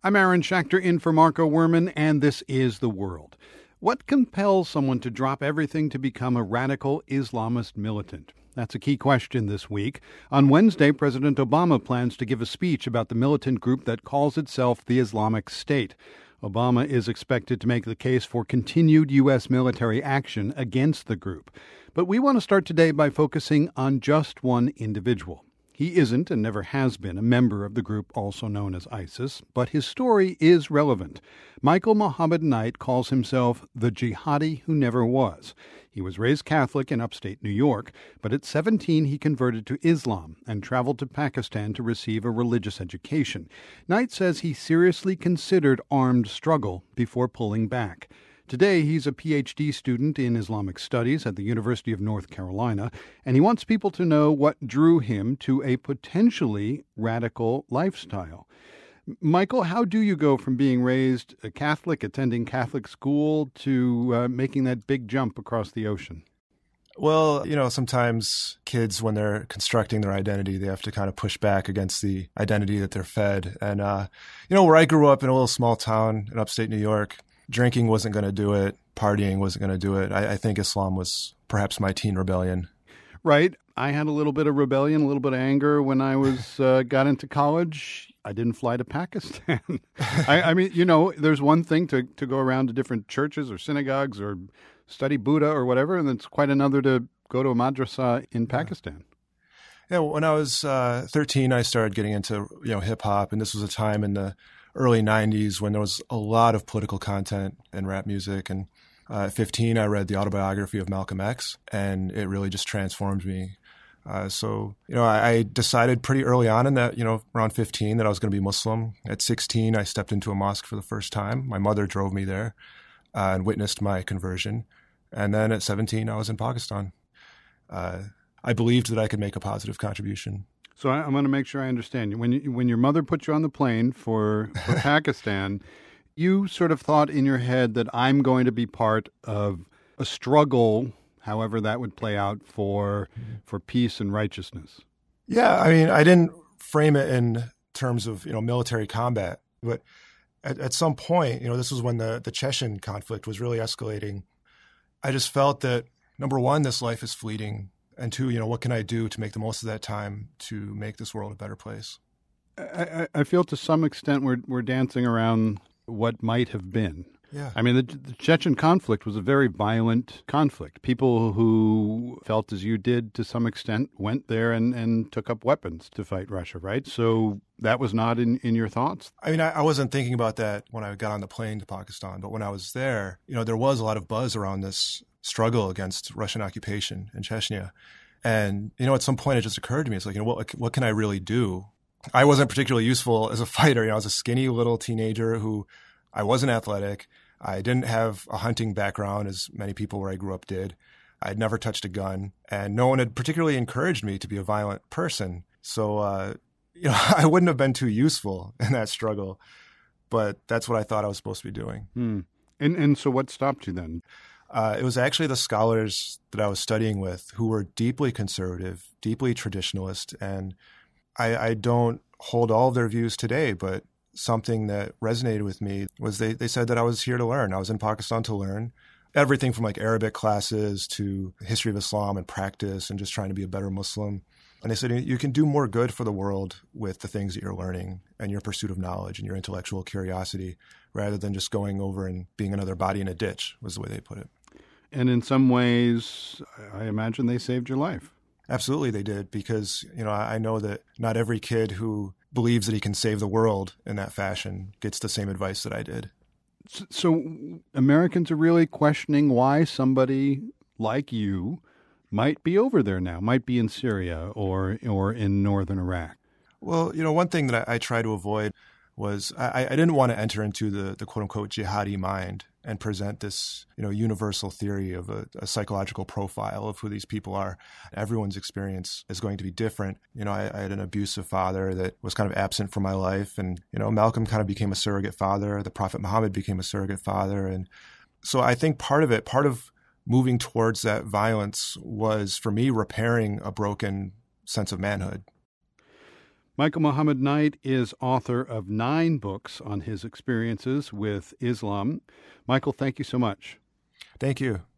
I'm Aaron Schachter in for Marco Werman, and this is The World. What compels someone to drop everything to become a radical Islamist militant? That's a key question this week. On Wednesday, President Obama plans to give a speech about the militant group that calls itself the Islamic State. Obama is expected to make the case for continued U.S. military action against the group. But we want to start today by focusing on just one individual. He isn't and never has been a member of the group also known as ISIS, but his story is relevant. Michael Muhammad Knight calls himself the jihadi who never was. He was raised Catholic in upstate New York, but at 17 he converted to Islam and traveled to Pakistan to receive a religious education. Knight says he seriously considered armed struggle before pulling back. Today, he's a PhD student in Islamic studies at the University of North Carolina, and he wants people to know what drew him to a potentially radical lifestyle. Michael, how do you go from being raised a Catholic, attending Catholic school, to making that big jump across the ocean? Well, sometimes kids, when they're constructing their identity, they have to kind of push back against the identity that they're fed. And, where I grew up in a little small town in upstate New York, drinking wasn't going to do it. Partying wasn't going to do it. I think Islam was perhaps my teen rebellion. Right. I had a little bit of rebellion, a little bit of anger when I was got into college. I didn't fly to Pakistan. I mean, there's one thing to go around to different churches or synagogues or study Buddha or whatever, and it's quite another to go to a madrasa in Pakistan. Yeah, when I was 13, I started getting into hip hop, and this was a time in the early 90s when there was a lot of political content in rap music. And at 15, I read the autobiography of Malcolm X, and it really just transformed me. I decided pretty early on in that, around 15, that I was going to be Muslim. At 16, I stepped into a mosque for the first time. My mother drove me there and witnessed my conversion. And then at 17, I was in Pakistan. I believed that I could make a positive contribution. So I'm going to make sure I understand. When your mother put you on the plane for Pakistan, you sort of thought in your head that I'm going to be part of a struggle, however that would play out, for peace and righteousness. Yeah, I mean, I didn't frame it in terms of military combat, but at some point, this was when the Chechen conflict was really escalating. I just felt that, number one, this life is fleeting. And two, what can I do to make the most of that time to make this world a better place? I feel to some extent we're dancing around what might have been. Yeah. I mean, the Chechen conflict was a very violent conflict. People who felt as you did to some extent went there and took up weapons to fight Russia, right? So that was not in your thoughts? I mean, I wasn't thinking about that when I got on the plane to Pakistan, but when I was there, there was a lot of buzz around this struggle against Russian occupation in Chechnya. And, at some point it just occurred to me, it's like, what can I really do? I wasn't particularly useful as a fighter. I was a skinny little teenager who I wasn't athletic. I didn't have a hunting background as many people where I grew up did. I'd never touched a gun, and no one had particularly encouraged me to be a violent person. So, I wouldn't have been too useful in that struggle, but that's what I thought I was supposed to be doing. And so what stopped you then? It was actually the scholars that I was studying with who were deeply conservative, deeply traditionalist, and I don't hold all of their views today, but something that resonated with me was they said that I was here to learn. I was in Pakistan to learn everything from like Arabic classes to history of Islam and practice and just trying to be a better Muslim. And they said, you can do more good for the world with the things that you're learning and your pursuit of knowledge and your intellectual curiosity rather than just going over and being another body in a ditch, was the way they put it. And in some ways, I imagine they saved your life. Absolutely they did, because, I know that not every kid who believes that he can save the world in that fashion gets the same advice that I did. So Americans are really questioning why somebody like you might be over there now, might be in Syria or in northern Iraq. Well, one thing that I try to avoid was I didn't want to enter into the quote-unquote jihadi mind and present this, universal theory of a psychological profile of who these people are. Everyone's experience is going to be different. I had an abusive father that was kind of absent from my life. And, Malcolm kind of became a surrogate father. The Prophet Muhammad became a surrogate father. And so I think part of moving towards that violence was, for me, repairing a broken sense of manhood. Michael Muhammad Knight is author of 9 books on his experiences with Islam. Michael, thank you so much. Thank you.